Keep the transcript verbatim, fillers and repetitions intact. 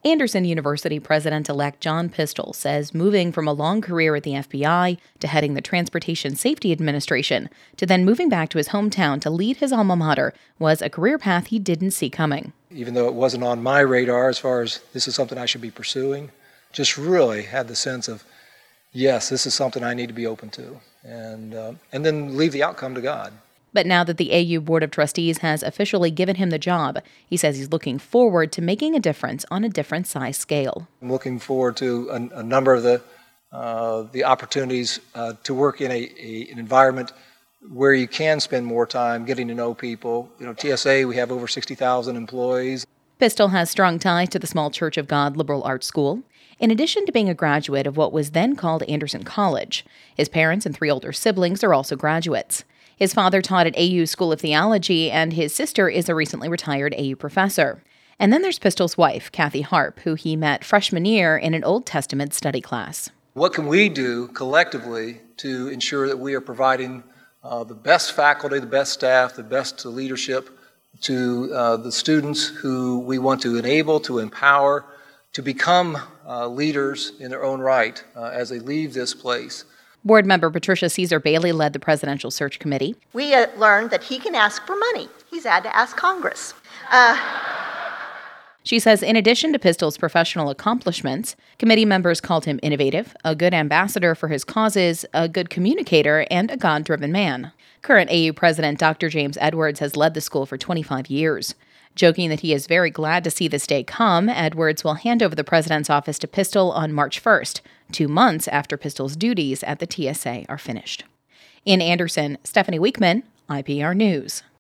Anderson University President-elect John Pistole says moving from a long career at the F B I to heading the Transportation Safety Administration to then moving back to his hometown to lead his alma mater was a career path he didn't see coming. Even though it wasn't on my radar as far as this is something I should be pursuing, just really had the sense of, yes, this is something I need to be open to, and uh, and then leave the outcome to God. But now that the A U Board of Trustees has officially given him the job, he says he's looking forward to making a difference on a different size scale. I'm looking forward to a, a number of the uh, the opportunities uh, to work in a, a an environment where you can spend more time getting to know people. You know, T S A, we have over sixty thousand employees. Pistole has strong ties to the small Church of God liberal arts school. In addition to being a graduate of what was then called Anderson College, his parents and three older siblings are also graduates. His father taught at A U School of Theology, and his sister is a recently retired A U professor. And then there's Pistole's wife, Kathy Harp, who he met freshman year in an Old Testament study class. What can we do collectively to ensure that we are providing uh, the best faculty, the best staff, the best leadership to uh, the students who we want to enable, to empower, to become uh, leaders in their own right uh, as they leave this place? Board member Patricia Caesar Bailey led the presidential search committee. We uh, learned that he can ask for money. He's had to ask Congress. Uh, she says in addition to Pistole's professional accomplishments, committee members called him innovative, a good ambassador for his causes, a good communicator, and a God-driven man. Current A U President Doctor James Edwards has led the school for twenty-five years. Joking that he is very glad to see this day come, Edwards will hand over the president's office to Pistole on March first, two months after Pistole's duties at the T S A are finished. In Anderson, Stephanie Weekman, I P R News.